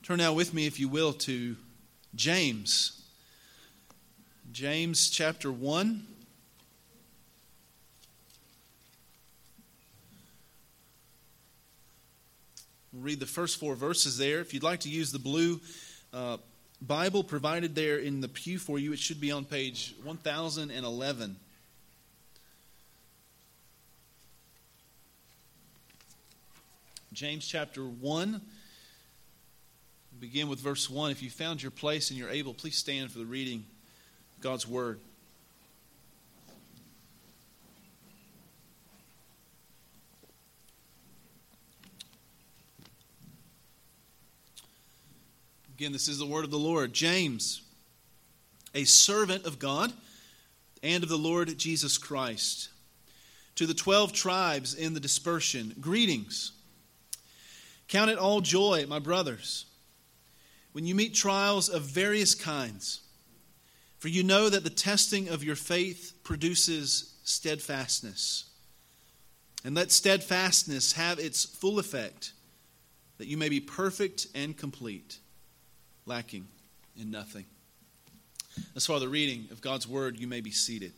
Turn now with me, if you will, to James. James chapter 1. We'll read the first 4 verses there. If you'd like to use the blue Bible provided there in the pew for you, it should be on page 1011. James chapter 1. Begin with verse 1. If you found your place and you're able, please stand for the reading of God's Word. Again, this is the word of the Lord. James, a servant of God and of the Lord Jesus Christ, to the 12 tribes in the dispersion, greetings. Count it all joy, my brothers, when you meet trials of various kinds, for you know that the testing of your faith produces steadfastness. And let steadfastness have its full effect, that you may be perfect and complete, lacking in nothing. As far as the reading of God's Word, you may be seated.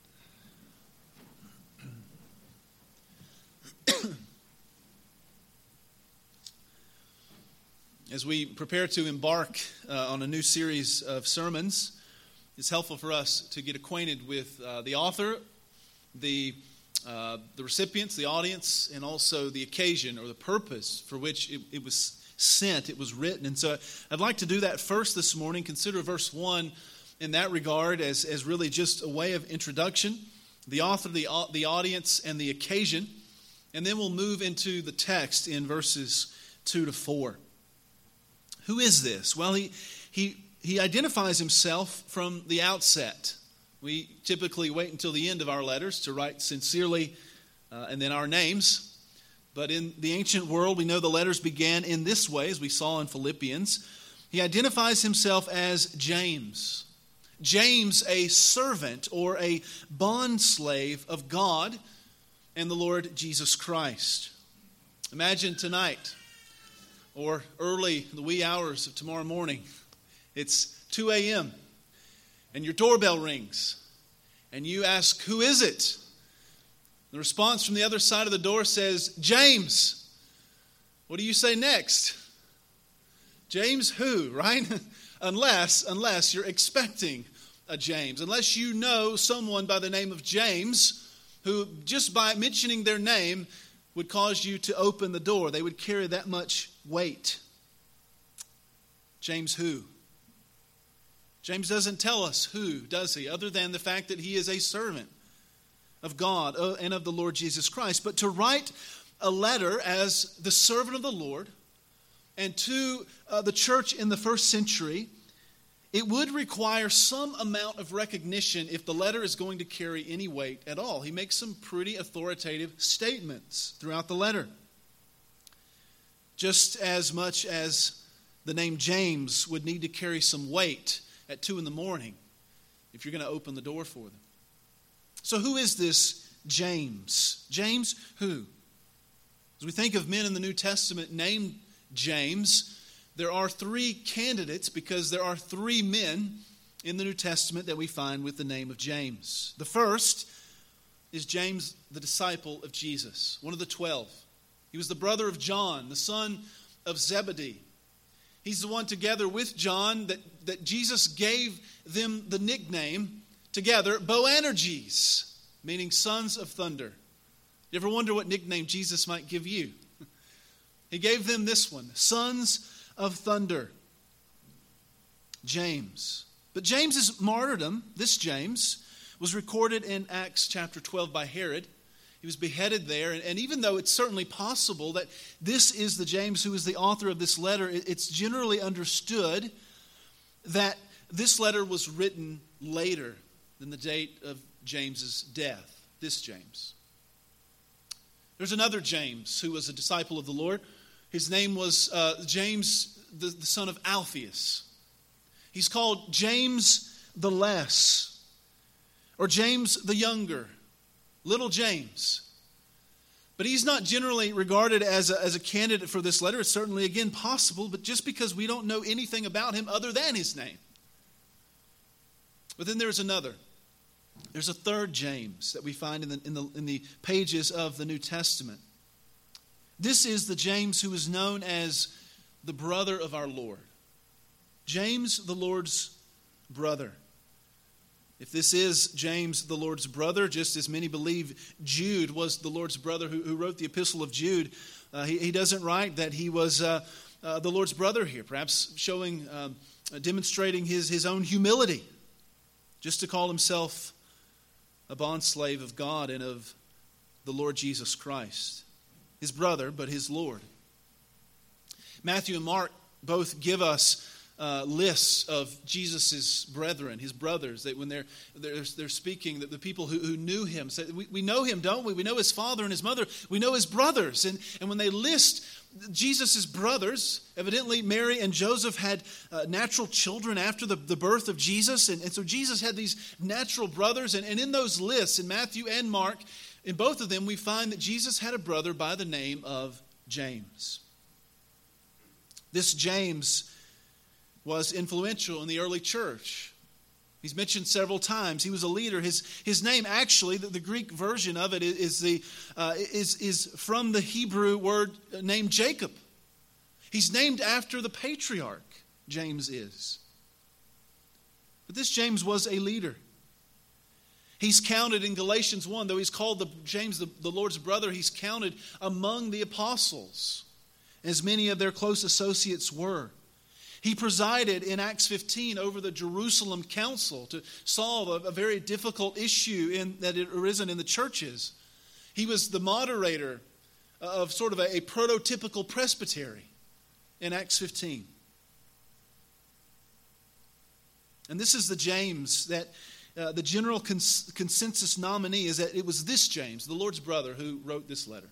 As we prepare to embark on a new series of sermons, it's helpful for us to get acquainted with the author, the recipients, the audience, and also the occasion or the purpose for which it was sent, it was written. And so I'd like to do that first this morning. Consider verse 1 in that regard as really just a way of introduction, the author, the audience, and the occasion. And then we'll move into the text in verses 2 to 4. Who is this? Well, he identifies himself from the outset. We typically wait until the end of our letters to write sincerely and then our names. But in the ancient world, we know the letters began in this way, as we saw in Philippians. He identifies himself as James. James, a servant or a bondslave of God and the Lord Jesus Christ. Imagine tonight, or early in the wee hours of tomorrow morning. It's 2 a.m. and your doorbell rings and you ask, who is it? The response from the other side of the door says, James. What do you say next? James who, right? unless you're expecting a James. Unless you know someone by the name of James who just by mentioning their name would cause you to open the door. They would carry that much weight. James who? James doesn't tell us who, does he? Other than the fact that he is a servant of God and of the Lord Jesus Christ. But to write a letter as the servant of the Lord and to the church in the first century, it would require some amount of recognition if the letter is going to carry any weight at all. He makes some pretty authoritative statements throughout the letter. Just as much as the name James would need to carry some weight at 2 in the morning if you're going to open the door for them. So who is this James? James who? As we think of men in the New Testament named James, there are 3 candidates because there are 3 men in the New Testament that we find with the name of James. The first is James, the disciple of Jesus, one of the 12. He was the brother of John, the son of Zebedee. He's the one together with John that Jesus gave them the nickname together, Boanerges, meaning sons of thunder. You ever wonder what nickname Jesus might give you? He gave them this one, sons of thunder. James. But James's martyrdom, this James, was recorded in Acts chapter 12 by Herod. He was beheaded there, and even though it's certainly possible that this is the James who is the author of this letter, it's generally understood that this letter was written later than the date of James's death, this James. There's another James who was a disciple of the Lord. His name was James, the son of Alphaeus. He's called James the Less, or James the Younger, little James. But he's not generally regarded as a candidate for this letter. It's certainly, again, possible, but just because we don't know anything about him other than his name. But then there's another. There's a third James that we find in the pages of the New Testament. This is the James who is known as the brother of our Lord. James, the Lord's brother. If this is James, the Lord's brother, just as many believe Jude was the Lord's brother who wrote the epistle of Jude, he doesn't write that he was the Lord's brother here, perhaps demonstrating his own humility, just to call himself a bondslave of God and of the Lord Jesus Christ. His brother, but his Lord. Matthew and Mark both give us lists of Jesus' brethren, his brothers, that when they're speaking, that the people who knew him say, we know him, don't we? We know his father and his mother. We know his brothers. And when they list Jesus' brothers, evidently Mary and Joseph had natural children after the birth of Jesus. And so Jesus had these natural brothers. And in those lists, in Matthew and Mark, in both of them, we find that Jesus had a brother by the name of James. This James was influential in the early church. He's mentioned several times. He was a leader. His name, actually, the Greek version of it is from the Hebrew word named Jacob. He's named after the patriarch, James is. But this James was a leader. He's counted in Galatians 1, though he's called James the Lord's brother, he's counted among the apostles, as many of their close associates were. He presided in Acts 15 over the Jerusalem Council to solve a very difficult issue that had arisen in the churches. He was the moderator of sort of a prototypical presbytery in Acts 15. And this is the James that the general consensus nominee is that it was this James, the Lord's brother, who wrote this letter.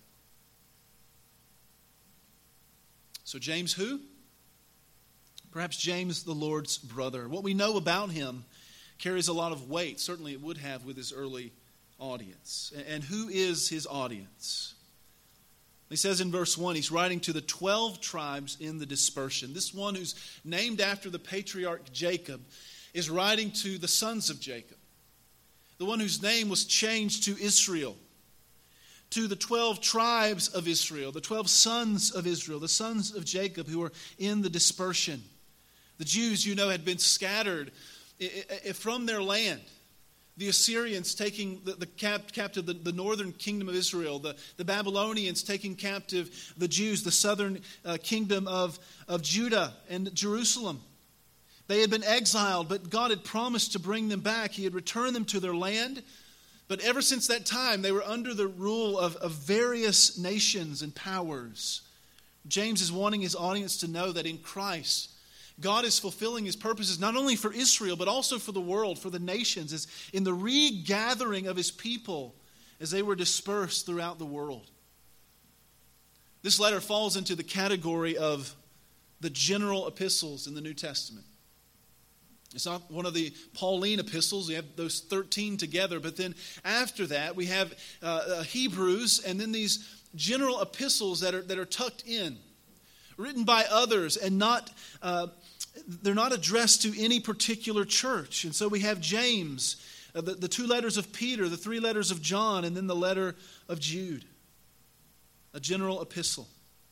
So James who? Perhaps James, the Lord's brother. What we know about him carries a lot of weight. Certainly it would have with his early audience. And who is his audience? He says in verse 1, he's writing to the 12 tribes in the dispersion. This one who's named after the patriarch Jacob is writing to the sons of Jacob. The one whose name was changed to Israel. To the 12 tribes of Israel, the 12 sons of Israel, the sons of Jacob who were in the dispersion. The Jews, had been scattered from their land. The Assyrians taking captive the northern kingdom of Israel. The Babylonians taking captive the Jews, the southern kingdom of Judah and Jerusalem. They had been exiled, but God had promised to bring them back. He had returned them to their land. But ever since that time, they were under the rule of various nations and powers. James is wanting his audience to know that in Christ, God is fulfilling his purposes not only for Israel, but also for the world, for the nations, as in the regathering of his people as they were dispersed throughout the world. This letter falls into the category of the general epistles in the New Testament. It's not one of the Pauline epistles. We have those 13 together. But then after that, we have Hebrews and then these general epistles that are tucked in, written by others and they're not addressed to any particular church. And so we have James, the 2 letters of Peter, the 3 letters of John, and then the letter of Jude, a general epistle.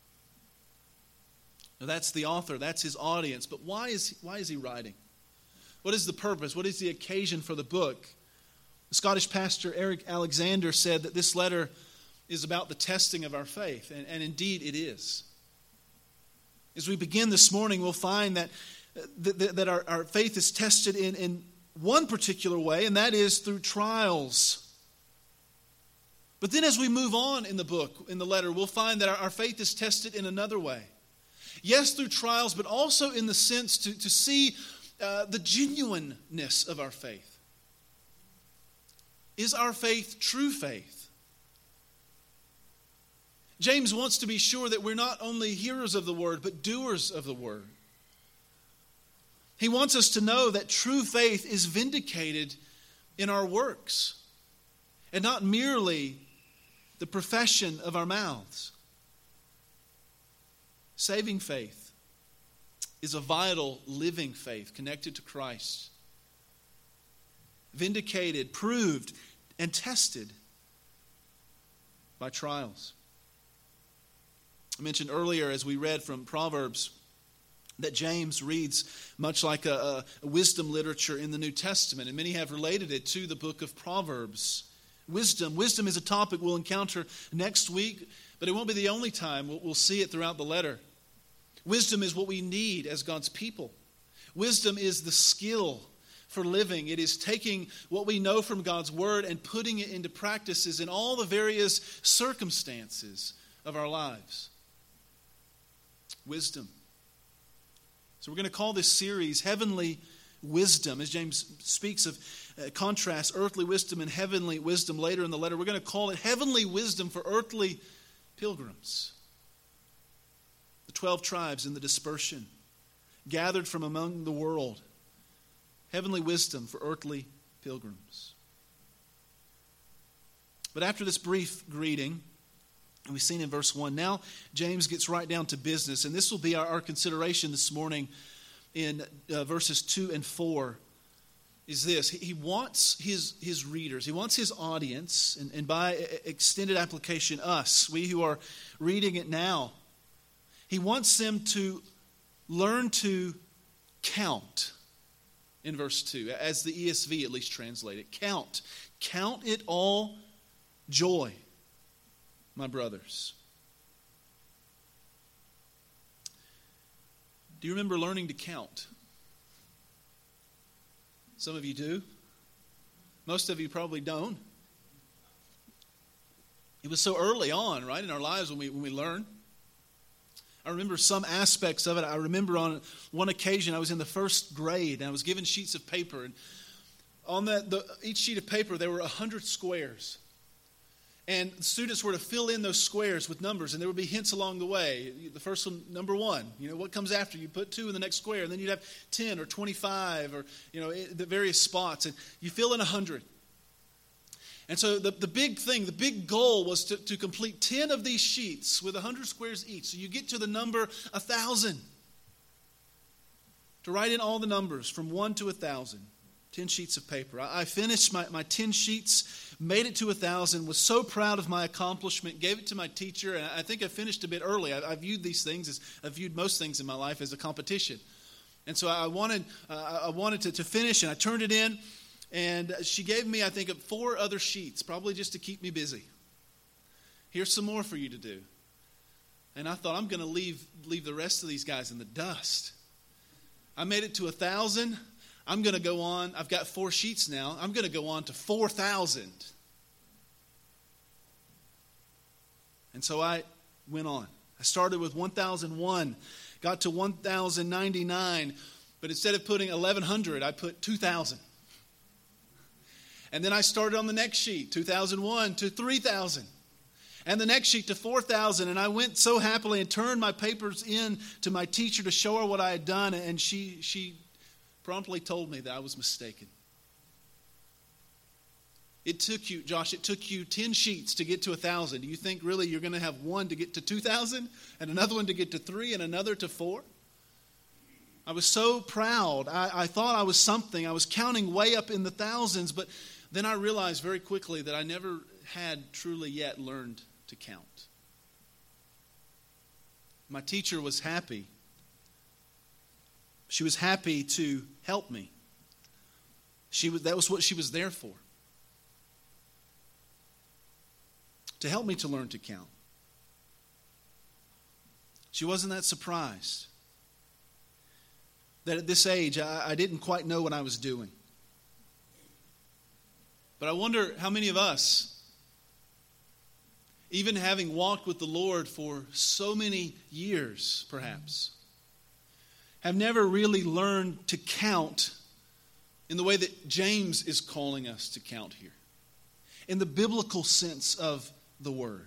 Now that's the author, that's his audience. But why is he writing? What is the purpose? What is the occasion for the book? The Scottish pastor Eric Alexander said that this letter is about the testing of our faith, and indeed it is. As we begin this morning, we'll find that our faith is tested in one particular way, and that is through trials. But then as we move on in the book, in the letter, we'll find that our faith is tested in another way. Yes, through trials, but also in the sense to see the genuineness of our faith. Is our faith true faith? James wants to be sure that we're not only hearers of the word, but doers of the word. He wants us to know that true faith is vindicated in our works, and not merely the profession of our mouths. Saving faith is a vital, living faith connected to Christ. Vindicated, proved, and tested by trials. I mentioned earlier as we read from Proverbs that James reads much like a wisdom literature in the New Testament, and many have related it to the book of Proverbs. Wisdom is a topic we'll encounter next week, but it won't be the only time. We'll see it throughout the letter. Wisdom is what we need as God's people. Wisdom is the skill for living. It is taking what we know from God's Word and putting it into practices in all the various circumstances of our lives. Wisdom. So we're going to call this series Heavenly Wisdom. As James speaks of contrast earthly wisdom and heavenly wisdom later in the letter, we're going to call it Heavenly Wisdom for Earthly Pilgrims. The 12 tribes in the dispersion, gathered from among the world. Heavenly wisdom for earthly pilgrims. But after this brief greeting, and we've seen in verse 1, now James gets right down to business. And this will be our consideration this morning in verses 2 and 4, is this. He wants his readers, he wants his audience, and by extended application us, we who are reading it now, he wants them to learn to count in verse 2, as the ESV at least translate it. Count. Count it all joy, my brothers. Do you remember learning to count? Some of you do. Most of you probably don't. It was so early on, right, in our lives when we learned. I remember some aspects of it. I remember on one occasion I was in the first grade and I was given sheets of paper. And on each sheet of paper there were 100 squares. And students were to fill in those squares with numbers, and there would be hints along the way. The first one, number 1. What comes after? You put 2 in the next square, and then you'd have 10 or 25 or, the various spots. And you fill in 100. And so the big thing, the big goal was to complete 10 of these sheets with 100 squares each. So you get to the number 1,000. To write in all the numbers from 1 to 1,000. 10 sheets of paper. I finished my 10 sheets, made it to 1,000, was so proud of my accomplishment, gave it to my teacher, and I think I finished a bit early. I viewed these things I viewed most things in my life as a competition. And so I wanted to finish, and I turned it in. And she gave me, I think, 4 other sheets, probably just to keep me busy. Here's some more for you to do. And I thought, I'm going to leave the rest of these guys in the dust. I made it to 1,000. I'm going to go on. I've got 4 sheets now. I'm going to go on to 4,000. And so I went on. I started with 1,001, got to 1,099, but instead of putting 1,100, I put 2,000. And then I started on the next sheet, 2001 to 3,000. And the next sheet to 4,000. And I went so happily and turned my papers in to my teacher to show her what I had done. And she promptly told me that I was mistaken. It took you, Josh, 10 sheets to get to 1,000. Do you think really you're going to have one to get to 2,000 and another one to get to 3 and another to 4? I was so proud. I thought I was something. I was counting way up in the thousands, but then I realized very quickly that I never had truly yet learned to count. My teacher was happy. She was happy to help me. That was what she was there for. To help me to learn to count. She wasn't that surprised that at this age I didn't quite know what I was doing. But I wonder how many of us, even having walked with the Lord for so many years, perhaps, have never really learned to count in the way that James is calling us to count here, in the biblical sense of the word.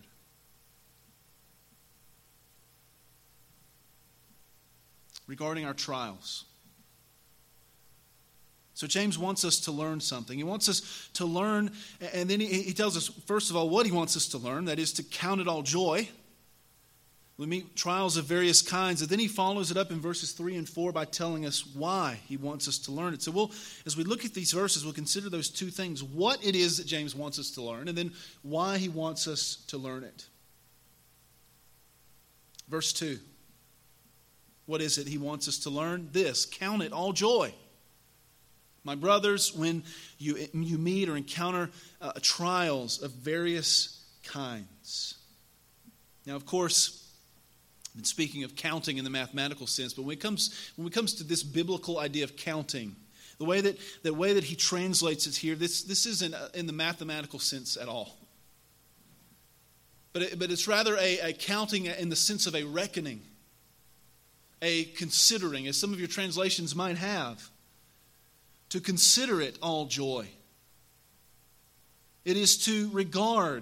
Regarding our trials, So James wants us to learn something. He wants us to learn, and then he tells us, first of all, what he wants us to learn, that is to count it all joy. We meet trials of various kinds, and then he follows it up in verses 3 and 4 by telling us why he wants us to learn it. So as we look at these verses, we'll consider those two things, what it is that James wants us to learn, and then why he wants us to learn it. Verse 2, what is it he wants us to learn? This, count it all joy. My brothers, when you meet or encounter trials of various kinds. Now, of course, I've been speaking of counting in the mathematical sense, but when it comes to this biblical idea of counting, the way that he translates it here, this isn't in the mathematical sense at all. But it's rather a counting in the sense of a reckoning, a considering, as some of your translations might have. To consider it all joy. It is to regard.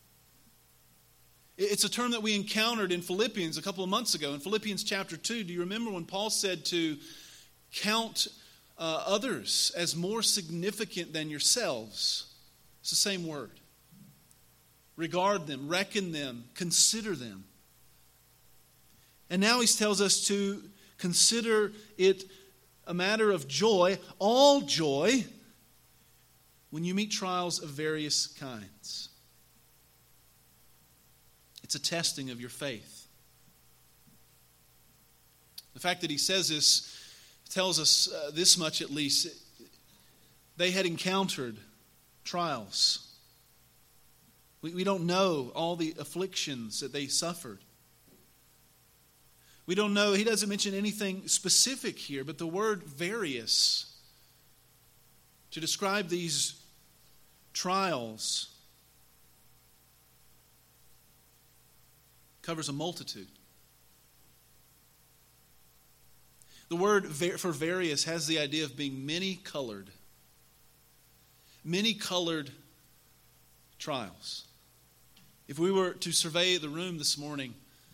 It's a term that we encountered in Philippians a couple of months ago. In Philippians chapter 2, do you remember when Paul said to count others as more significant than yourselves? It's the same word. Regard them, reckon them, consider them. And now he tells us to consider it a matter of joy, all joy, when you meet trials of various kinds. It's a testing of your faith. The fact that he says this tells us this much at least. They had encountered trials. We don't know all the afflictions that they suffered. We don't know, he doesn't mention anything specific here, but the word various to describe these trials covers a multitude. The word for various has the idea of being many-colored. Many-colored trials. If we were to survey the room this morning,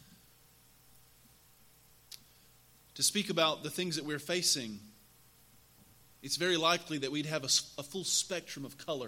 to speak about the things that we're facing, it's very likely that we'd have a full spectrum of color,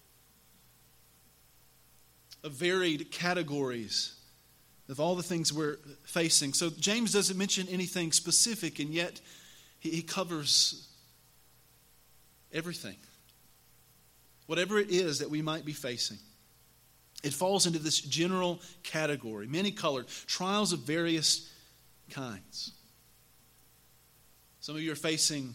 of varied categories of all the things we're facing. So James doesn't mention anything specific, and yet he covers everything. Whatever it is that we might be facing, it falls into this general category, many-colored, trials of various kinds. Some of you are facing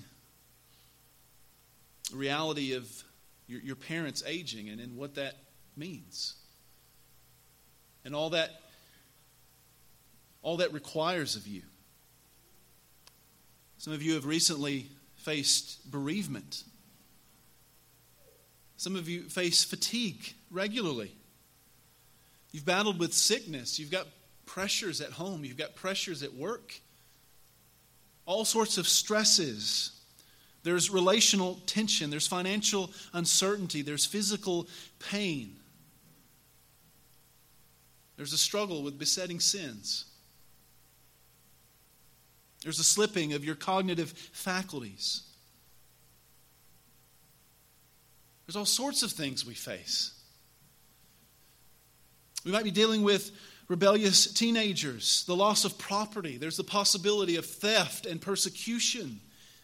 the reality of your parents aging and what that means. And all that requires of you. Some of you have recently faced bereavement. Some of you face fatigue regularly. You've battled with sickness. You've got pressures at home. You've got pressures at work. All sorts of stresses. There's relational tension. There's financial uncertainty. There's physical pain. There's a struggle with besetting sins. There's a slipping of your cognitive faculties. There's all sorts of things we face. We might be dealing with rebellious teenagers, the loss of property. There's the possibility of theft and persecution.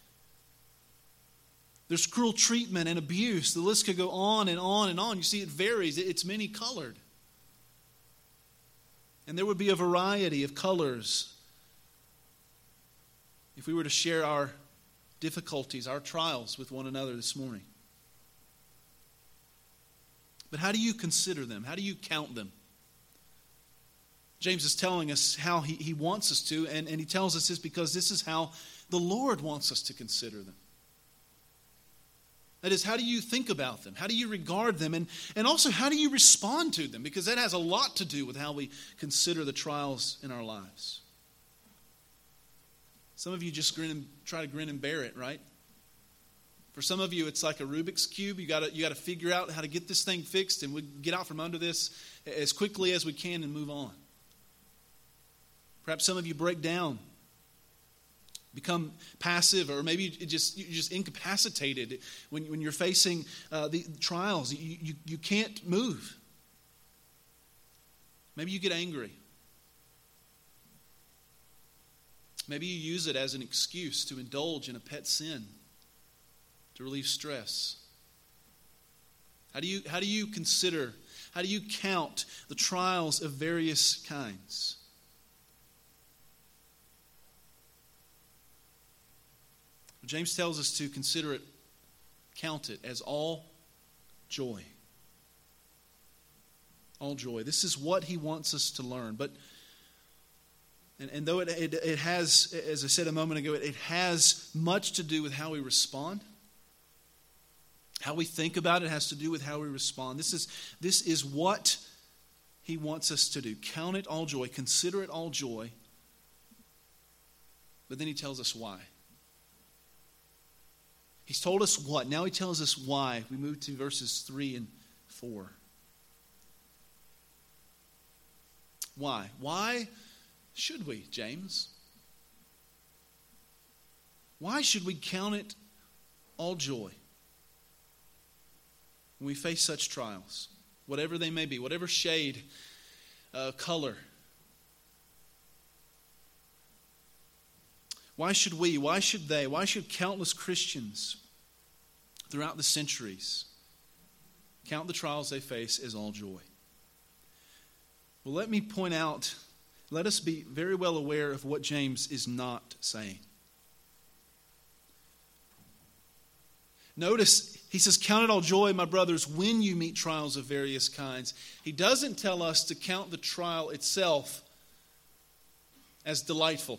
There's cruel treatment and abuse. The list could go on and on and on. You see, it varies. It's many-colored. And there would be a variety of colors if we were to share our difficulties, our trials with one another this morning. But how do you consider them? How do you count them? James is telling us how he wants us to, and he tells us this because this is how the Lord wants us to consider them. That is, how do you think about them? How do you regard them? And also, how do you respond to them? Because that has a lot to do with how we consider the trials in our lives. Some of you just try to grin and bear it, right? For some of you, it's like a Rubik's Cube. You got to figure out how to get this thing fixed, and we get out from under this as quickly as we can and move on. Perhaps some of you break down become passive, or maybe you're just incapacitated when you're facing the trials. You can't move. Maybe you get angry. Maybe you use it as an excuse to indulge in a pet sin, to relieve stress. How do you consider, how do you count the trials of various kinds? James tells us to consider it, count it as all joy. All joy. This is what he wants us to learn. But and though it has, as I said a moment ago, it has much to do with how we respond. How we think about it has to do with how we respond. This is what he wants us to do. Count it all joy. Consider it all joy. But then he tells us why. He's told us what. Now he tells us why. We move to verses 3 and 4. Why? Why should we, James? Why should we count it all joy when we face such trials, whatever they may be, whatever shade, color? Why should we, why should they, why should countless Christians throughout the centuries count the trials they face as all joy? Well, let me point out, let us be very well aware of what James is not saying. Notice, he says, count it all joy, my brothers, when you meet trials of various kinds. He doesn't tell us to count the trial itself as delightful.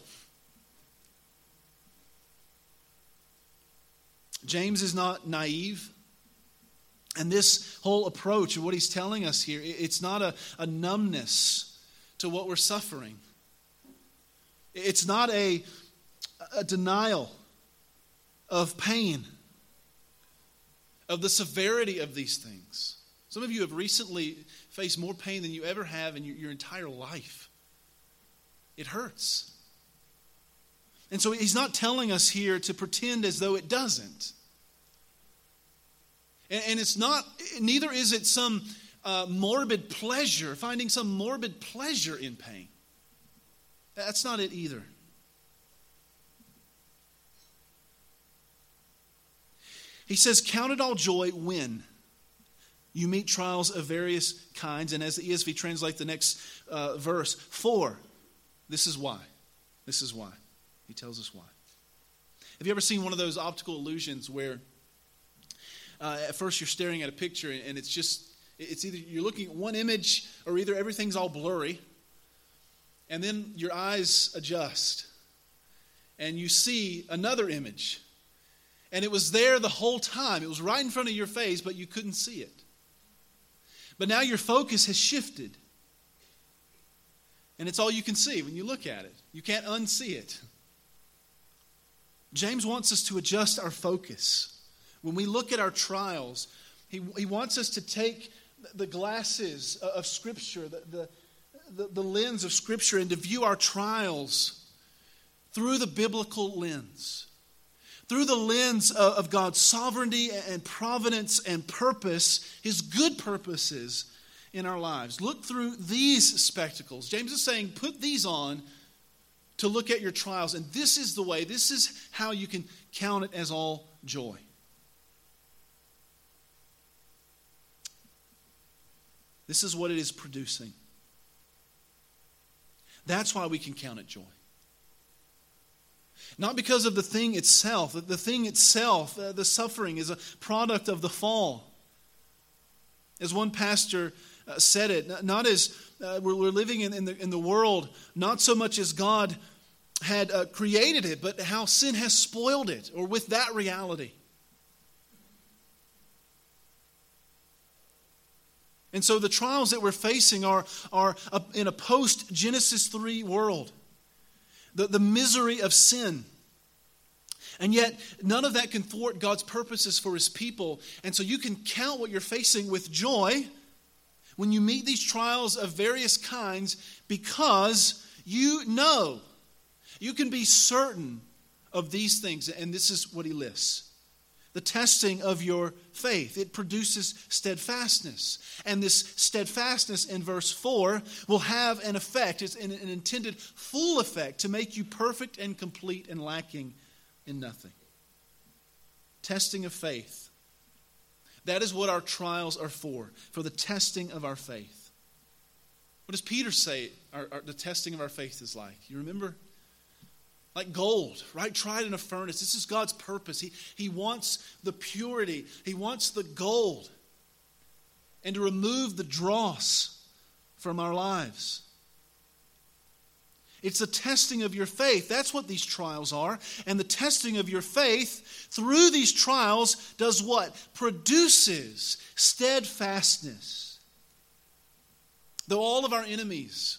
James is not naive. And this whole approach of what he's telling us here, it's not a numbness to what we're suffering. It's not a denial of pain, of the severity of these things. Some of you have recently faced more pain than you ever have in your entire life. It hurts. And so he's not telling us here to pretend as though it doesn't. And it's not, neither is it some morbid pleasure, finding some morbid pleasure in pain. That's not it either. He says, count it all joy when you meet trials of various kinds. And as the ESV translates the next verse, for, this is why. This is why. He tells us why. Have you ever seen one of those optical illusions where at first you're staring at a picture and it's either you're looking at one image or either everything's all blurry, and then your eyes adjust and you see another image, and it was there the whole time. It was right in front of your face, but you couldn't see it. But now your focus has shifted, and it's all you can see when you look at it. You can't unsee it. James wants us to adjust our focus. When we look at our trials, he wants us to take the glasses of Scripture, the lens of Scripture, and to view our trials through the biblical lens. Through the lens of God's sovereignty and providence and purpose, His good purposes in our lives. Look through these spectacles. James is saying, put these on to look at your trials. And this is the way, this is how you can count it as all joy. This is what it is producing. That's why we can count it joy. Not because of the thing itself. The thing itself, the suffering, is a product of the fall. As one pastor said it, not as we're living in the world, not so much as God had created it, but how sin has spoiled it, or with that reality. And so the trials that we're facing are in a post-Genesis 3 world. The misery of sin. And yet, none of that can thwart God's purposes for His people. And so you can count what you're facing with joy when you meet these trials of various kinds, because you know, you can be certain of these things, and this is what he lists. The testing of your faith. It produces steadfastness. And this steadfastness in verse 4 will have an effect. It's an intended full effect to make you perfect and complete and lacking in nothing. Testing of faith. That is what our trials are for the testing of our faith. What does Peter say the testing of our faith is like? You remember? Like gold, right? Tried in a furnace. This is God's purpose. He wants the purity. He wants the gold. And to remove the dross from our lives. It's the testing of your faith. That's what these trials are. And the testing of your faith through these trials does what? Produces steadfastness. Though all of our enemies,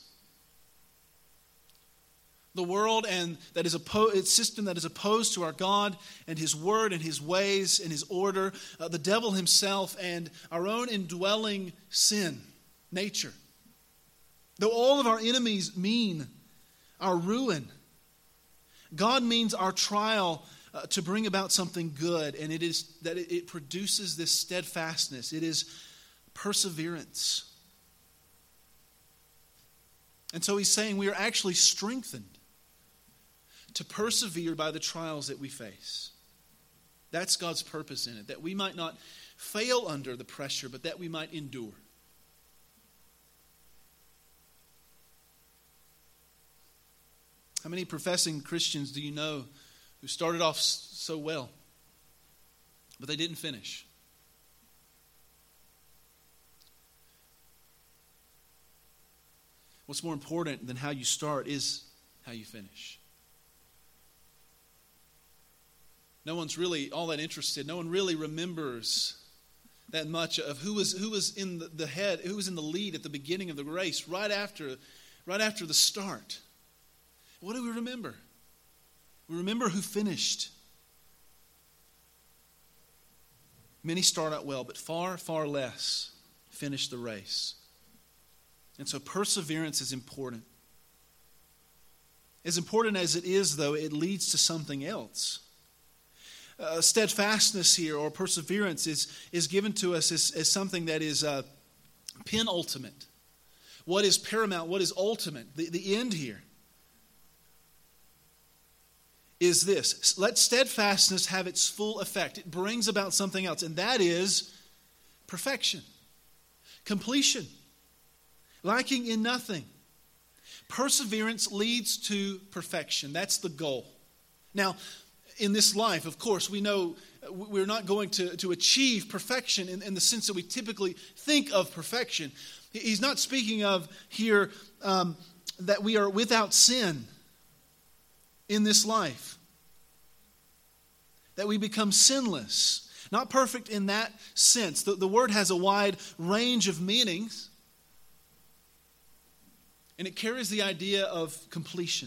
the world and that is its system that is opposed to our God and His Word and His ways and His order, the devil himself and our own indwelling sin, nature. Though all of our enemies mean our ruin, God means our trial to bring about something good, and it is that it produces this steadfastness. It is perseverance. And so he's saying we are actually strengthened to persevere by the trials that we face. That's God's purpose in it, that we might not fail under the pressure, but that we might endure. How many professing Christians do you know who started off so well, but they didn't finish? What's more important than how you start is how you finish. No one's really all that interested. No one really remembers that much of who was in the head, who was in the lead at the beginning of the race, right after the start. What do we remember? We remember who finished. Many start out well, but far, far less finish the race. And so perseverance is important. As important as it is, though, it leads to something else. Steadfastness here, or perseverance, is given to us as something that is penultimate. What is paramount, what is ultimate, the end here is this. Let steadfastness have its full effect. It brings about something else, and that is perfection, completion, lacking in nothing. Perseverance leads to perfection. That's the goal. Now, in this life, of course, we know we're not going to achieve perfection in the sense that we typically think of perfection. He's not speaking of here that we are without sin in this life, that we become sinless. Not perfect in that sense. The word has a wide range of meanings, and it carries the idea of completion,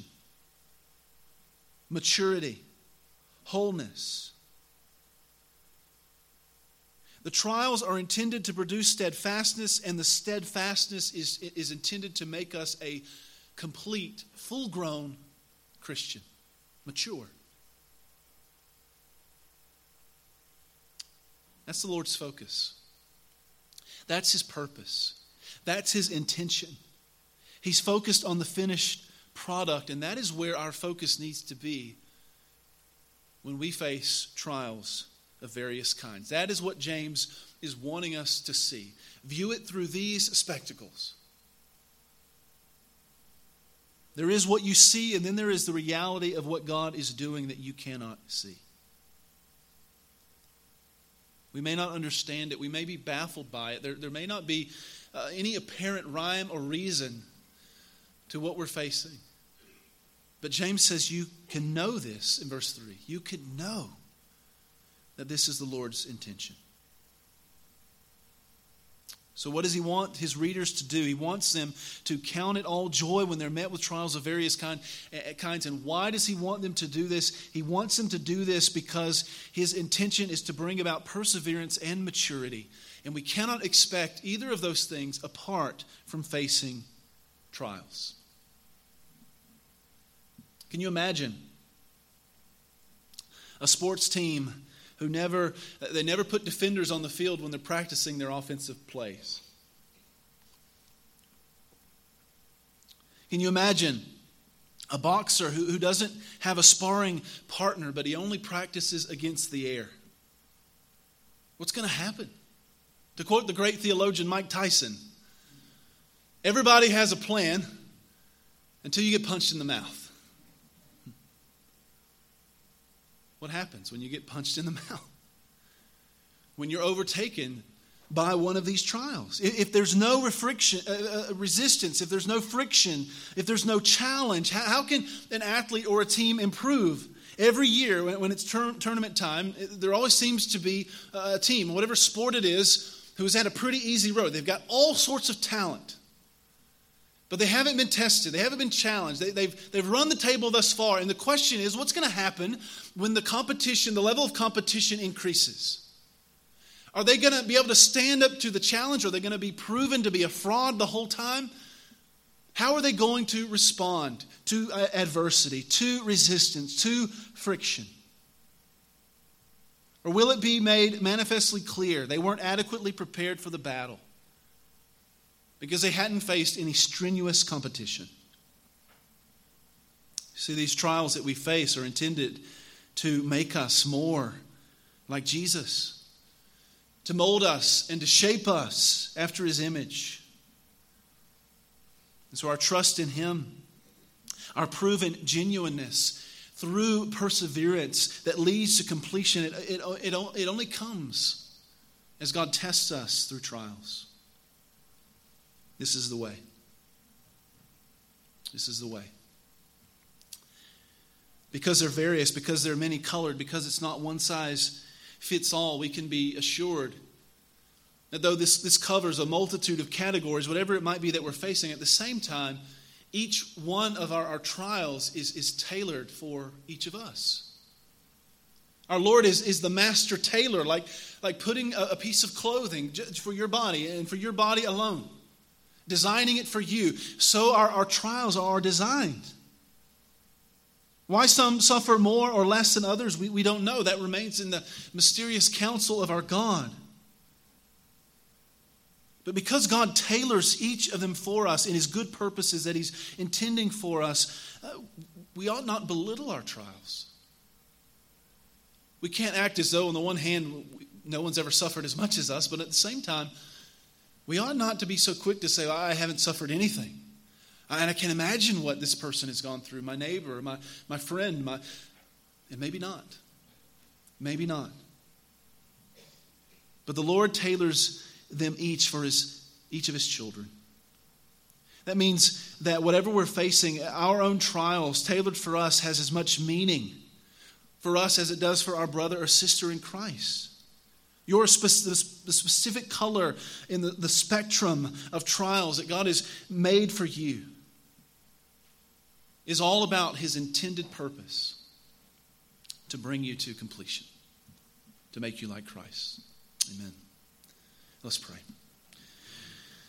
maturity, wholeness. The trials are intended to produce steadfastness, and the steadfastness is intended to make us a complete, full-grown Christian, mature. That's the Lord's focus. That's His purpose. That's His intention. He's focused on the finished product, and that is where our focus needs to be when we face trials of various kinds. That is what James is wanting us to see. View it through these spectacles. There is what you see, and then there is the reality of what God is doing that you cannot see. We may not understand it. We may be baffled by it. There may not be any apparent rhyme or reason to what we're facing. But James says you can know this in verse 3. You can know that this is the Lord's intention. So what does he want his readers to do? He wants them to count it all joy when they're met with trials of various kinds. And why does he want them to do this? He wants them to do this because his intention is to bring about perseverance and maturity. And we cannot expect either of those things apart from facing trials. Can you imagine A sports team who never put defenders on the field when they're practicing their offensive plays. Can you imagine a boxer who doesn't have a sparring partner, but he only practices against the air? What's going to happen? To quote the great theologian Mike Tyson, everybody has a plan until you get punched in the mouth. What happens when you get punched in the mouth? When you're overtaken by one of these trials. If there's no resistance, if there's no friction, if there's no challenge, how can an athlete or a team improve? Every year when it's tournament time, there always seems to be a team, whatever sport it is, who has had a pretty easy road. They've got all sorts of talent. But they haven't been tested. They haven't been challenged. They've run the table thus far. And the question is, what's going to happen when the level of competition increases? Are they going to be able to stand up to the challenge? Are they going to be proven to be a fraud the whole time? How are they going to respond to adversity, to resistance, to friction? Or will it be made manifestly clear they weren't adequately prepared for the battle because they hadn't faced any strenuous competition? See, these trials that we face are intended to make us more like Jesus, to mold us and to shape us after His image. And so our trust in Him, our proven genuineness through perseverance that leads to completion, it only comes as God tests us through trials. This is the way. This is the way. Because they're various, because they're many colored, because it's not one size fits all, we can be assured that though this covers a multitude of categories, whatever it might be that we're facing, at the same time, each one of our trials is tailored for each of us. Our Lord is the master tailor, like putting a piece of clothing for your body and for your body alone, designing it for you. So our trials are designed. Why some suffer more or less than others, we don't know. That remains in the mysterious counsel of our God. But because God tailors each of them for us in His good purposes that He's intending for us, we ought not belittle our trials. We can't act as though, on the one hand, no one's ever suffered as much as us, but at the same time, we ought not to be so quick to say, I haven't suffered anything. And I can imagine what this person has gone through, my neighbor, my friend, and maybe not. Maybe not. But the Lord tailors them each for each of His children. That means that whatever we're facing, our own trials tailored for us has as much meaning for us as it does for our brother or sister in Christ. The specific color in the spectrum of trials that God has made for you is all about His intended purpose to bring you to completion, to make you like Christ. Amen. Let's pray.